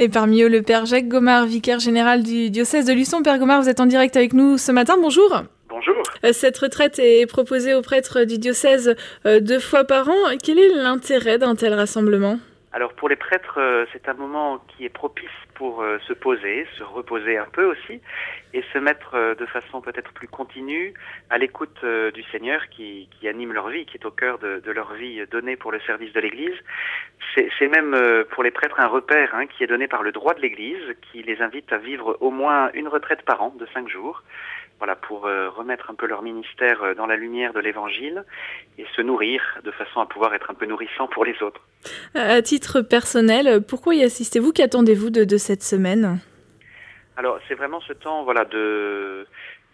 Et parmi eux, le Père Jacques Gomard, vicaire général du diocèse de Luçon. Père Gomard, vous êtes en direct avec nous ce matin. Bonjour. Bonjour. Cette retraite est proposée aux prêtres du diocèse 2 fois par an. Quel est l'intérêt d'un tel rassemblement ? Alors pour les prêtres, c'est un moment qui est propice pour se poser, se reposer un peu aussi, et se mettre de façon peut-être plus continue à l'écoute du Seigneur qui anime leur vie, qui est au cœur de leur vie donnée pour le service de l'Église. C'est même pour les prêtres un repère qui est donné par le droit de l'Église, qui les invite à vivre au moins une retraite par an de 5 jours. Voilà, pour remettre un peu leur ministère dans la lumière de l'Évangile et se nourrir de façon à pouvoir être un peu nourrissant pour les autres. À titre personnel, pourquoi y assistez-vous ? Qu'attendez-vous de cette semaine ? Alors, c'est vraiment ce temps, de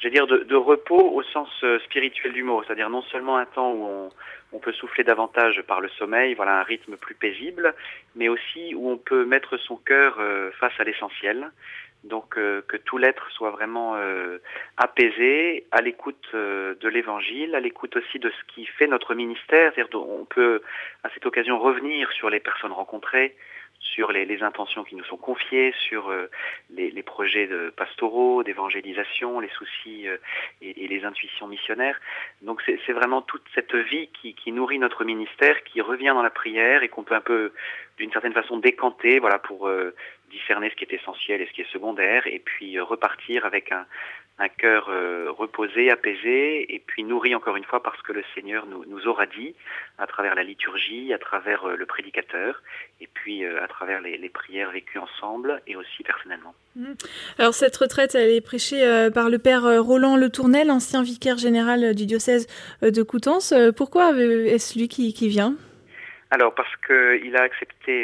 repos au sens spirituel du mot, c'est-à-dire non seulement un temps où on peut souffler davantage par le sommeil, un rythme plus paisible, mais aussi où on peut mettre son cœur face à l'essentiel. Donc que tout l'être soit vraiment apaisé, à l'écoute de l'Évangile, à l'écoute aussi de ce qui fait notre ministère. C'est-à-dire on peut à cette occasion revenir sur les personnes rencontrées, sur les intentions qui nous sont confiées, sur les projets pastoraux, d'évangélisation, les soucis et les intuitions missionnaires. Donc c'est vraiment toute cette vie qui nourrit notre ministère, qui revient dans la prière et qu'on peut un peu, d'une certaine façon, décanter, pour discerner ce qui est essentiel et ce qui est secondaire, et puis repartir avec un cœur reposé, apaisé, et puis nourri encore une fois parce que le Seigneur nous aura dit, à travers la liturgie, à travers le prédicateur, et puis à travers les prières vécues ensemble et aussi personnellement. Alors cette retraite, elle est prêchée par le Père Roland Le Tournel, ancien vicaire général du diocèse de Coutances. Pourquoi est-ce lui qui vient ? Alors parce qu'il a accepté,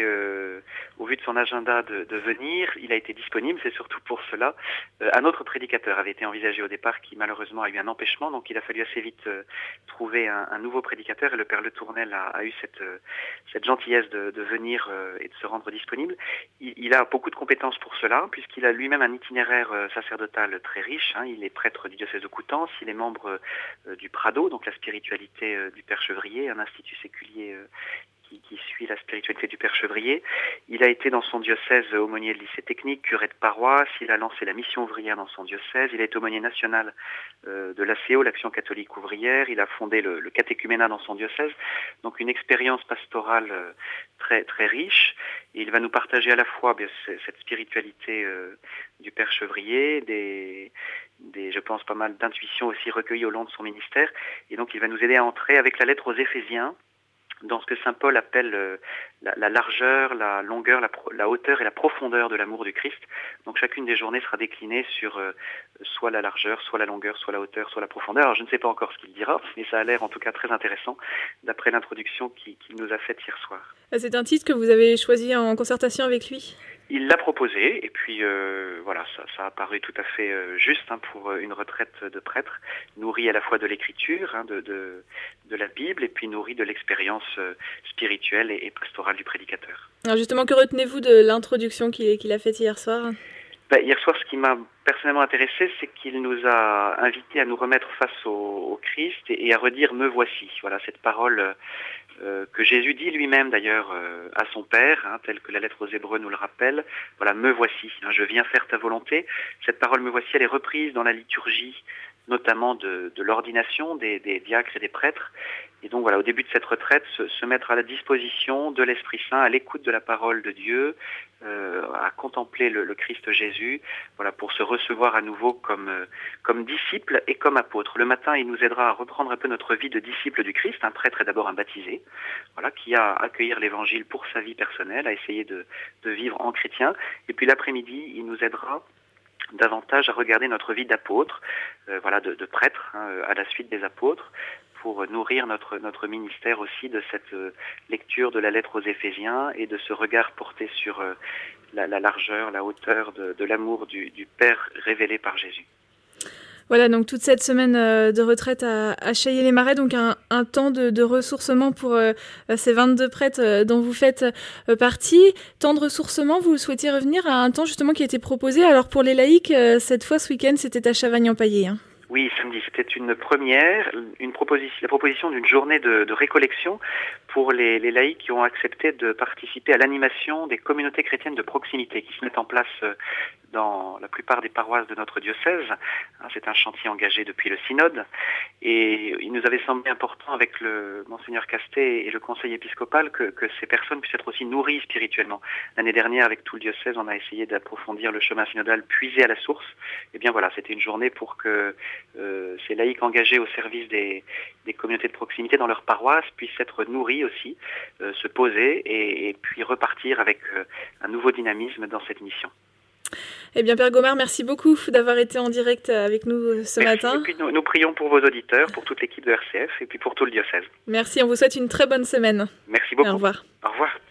au vu de son agenda, de venir, il a été disponible, c'est surtout pour cela. Un autre prédicateur avait été envisagé au départ qui malheureusement a eu un empêchement, donc il a fallu assez vite trouver un nouveau prédicateur, et le Père Le Tournel a eu cette gentillesse de venir et de se rendre disponible. Il a beaucoup de compétences pour cela, puisqu'il a lui-même un itinéraire sacerdotal très riche. Il est prêtre du diocèse de Coutances, il est membre du Prado, donc la spiritualité du Père Chevrier, un institut séculier qui suit la spiritualité du Père Chevrier. Il a été dans son diocèse aumônier de lycée technique, curé de paroisse, il a lancé la mission ouvrière dans son diocèse, il a été aumônier national de l'ACO, l'Action catholique ouvrière, il a fondé le catéchuménat dans son diocèse, donc une expérience pastorale très, très riche, et il va nous partager à la fois cette spiritualité du Père Chevrier, je pense pas mal d'intuitions aussi recueillies au long de son ministère, et donc il va nous aider à entrer avec la lettre aux Éphésiens, dans ce que saint Paul appelle la largeur, la longueur, la hauteur et la profondeur de l'amour du Christ. Donc chacune des journées sera déclinée sur soit la largeur, soit la longueur, soit la hauteur, soit la profondeur. Alors je ne sais pas encore ce qu'il dira, mais ça a l'air en tout cas très intéressant d'après l'introduction qu'il nous a faite hier soir. C'est un titre que vous avez choisi en concertation avec lui ? Il l'a proposé, et puis ça a paru tout à fait juste pour une retraite de prêtre, nourrie à la fois de l'écriture, de la Bible, et puis nourrie de l'expérience spirituelle et pastorale du prédicateur. Alors justement, que retenez-vous de l'introduction qu'il a faite hier soir ? Hier soir, ce qui m'a personnellement intéressé, c'est qu'il nous a invités à nous remettre face au Christ et à redire « Me voici ». Voilà, cette parole que Jésus dit lui-même d'ailleurs à son Père, tel que la lettre aux Hébreux nous le rappelle. Voilà, « Me voici », je viens faire ta volonté. Cette parole « Me voici », elle est reprise dans la liturgie, notamment de l'ordination des diacres et des prêtres. Et donc au début de cette retraite, se mettre à la disposition de l'Esprit Saint, à l'écoute de la parole de Dieu, à contempler le Christ Jésus, pour se recevoir à nouveau comme disciple et comme apôtre. Le matin, il nous aidera à reprendre un peu notre vie de disciple du Christ. Un prêtre est d'abord un baptisé, qui a à accueillir l'Évangile pour sa vie personnelle, à essayer de vivre en chrétien. Et puis l'après-midi, il nous aidera davantage à regarder notre vie d'apôtre, de prêtre, à la suite des apôtres, pour nourrir notre ministère aussi de cette lecture de la lettre aux Éphésiens et de ce regard porté sur la largeur, la hauteur de l'amour du Père révélé par Jésus. Voilà, donc toute cette semaine de retraite à Chaillé-les-Marais, donc un temps de ressourcement pour ces 22 prêtres dont vous faites partie. Temps de ressourcement, vous souhaitiez revenir à un temps justement qui a été proposé. Alors pour les laïcs, cette fois ce week-end, c'était à Chavagne-en-Paillé. Oui, samedi, c'était une première, la proposition d'une journée de récollection pour les laïcs qui ont accepté de participer à l'animation des communautés chrétiennes de proximité qui se mettent en place dans la plupart des paroisses de notre diocèse. C'est un chantier engagé depuis le synode et il nous avait semblé important avec le monseigneur Castet et le conseil épiscopal que ces personnes puissent être aussi nourries spirituellement. L'année dernière, avec tout le diocèse, on a essayé d'approfondir le chemin synodal, puiser à la source. Et bien voilà, c'était une journée pour que ces laïcs engagés au service des communautés de proximité dans leur paroisse puissent être nourris aussi, se poser et puis repartir avec un nouveau dynamisme dans cette mission. Eh bien, Père Gomard, merci beaucoup d'avoir été en direct avec nous ce matin. Et puis nous prions pour vos auditeurs, pour toute l'équipe de RCF et puis pour tout le diocèse. Merci, on vous souhaite une très bonne semaine. Merci beaucoup. Au revoir. Au revoir.